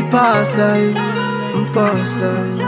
past life, my past life.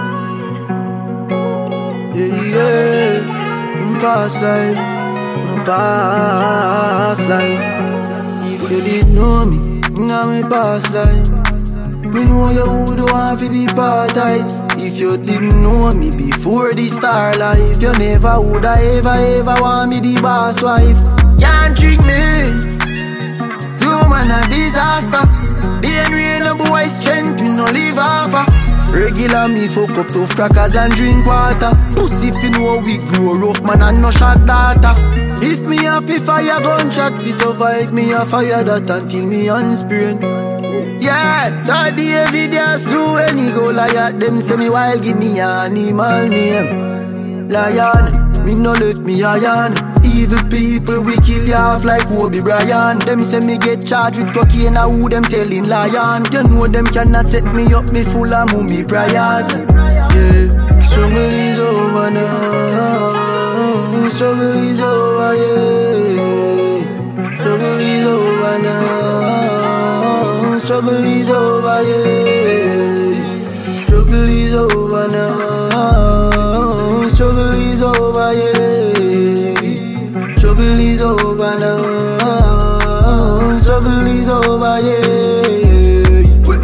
Yeah, my past life, my past life. If you didn't know me, now my past life. Me know you would want to be part of it. If you didn't know me before the star life, you never would ever want me the boss wife. Can't trick me, you man a disaster. The rain no boy strength, me no live offer. Regular me fuck up tough crackers and drink water. Pussy fi know we grow rough man and no shot data. If me a fi fire gunshot, fi survive me a fire that until me unsprain. Yeah, that the evidence through any go liar. Them say me wild, give me an animal name. Lion, me no left me iron. Evil people we kill you off like Kobe Bryant. Them say me get charged with cocaine, now who them telling lion. You know them cannot set me up, me full of mummy prayers. Yeah, struggle is over now. Struggle is over, yeah. Struggle is over now. Struggle is over, yeah. Struggle is over now. Struggle is over, yeah. Struggle is over now. Struggle is over, yeah.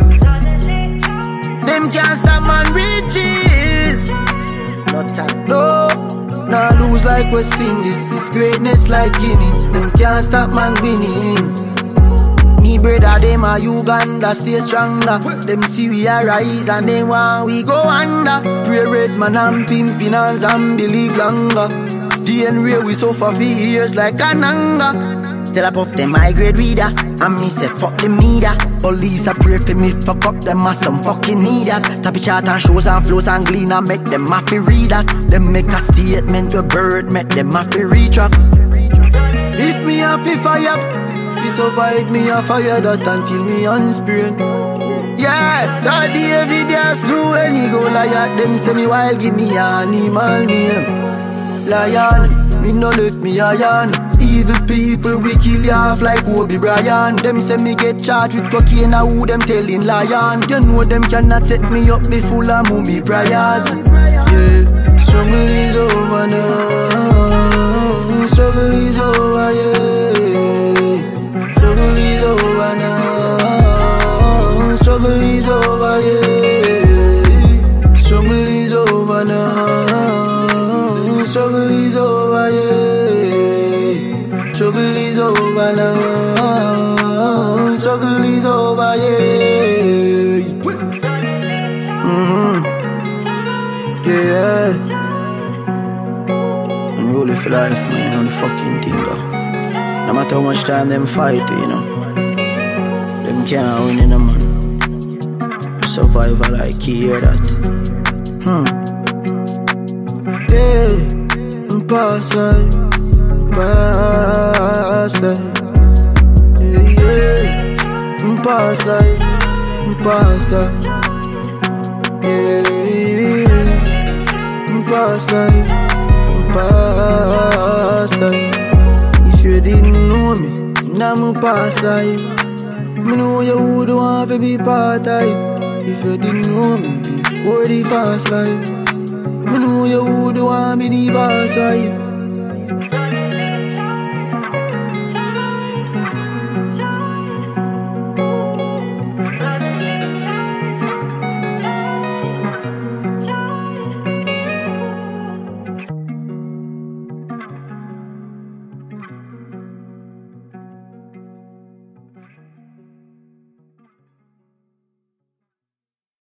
Them can't stop man riches. Not time, no. Nah lose like West Indies. This greatness like Guinness. Them can't stop man winning. Me brother, them a Uganda, stay stronger. Them see we a rise and they want we go under. Pray red man and pimpin' and zombie live longer. DNA we suffer for years like an anger. Still up off them high grade reader. And me say fuck the media. Police a pray for me, fuck up them as some fucking need that. Tappy chart and shows and flows and glean and make them happy read that. Them make a statement to bird, make them happy retrack. If me happy fire, fi survive me a fire that until me unsprain. Yeah, that the evidence through any go liar. Them say me wild, give me an animal name. Lion, me no left me iron. Evil people we kill you off like Kobe Bryant. Them say me get charged with cocaine, now who them telling lion. You know them cannot set me up, me full of mummy prayers. Yeah, struggle is over now. Struggle is over, yeah. Struggle is over now. Struggle is over, yeah. Struggle is over now. Struggle is over, yeah. Struggle is over now. Struggle is over, yeah. Yeah. I'm really for life, man. On the fucking thing, though. No matter how much time them fight, you know. Them can't win in a man. Survivor like you hear that. Yeah. Past life, past life. Yeah, yeah. Past life, past life. Yeah, past life, past life. If you didn't know me, now my past life. Me know you would want to be part of it. If you didn't know me before the fast life, me know you would want me the boss wife.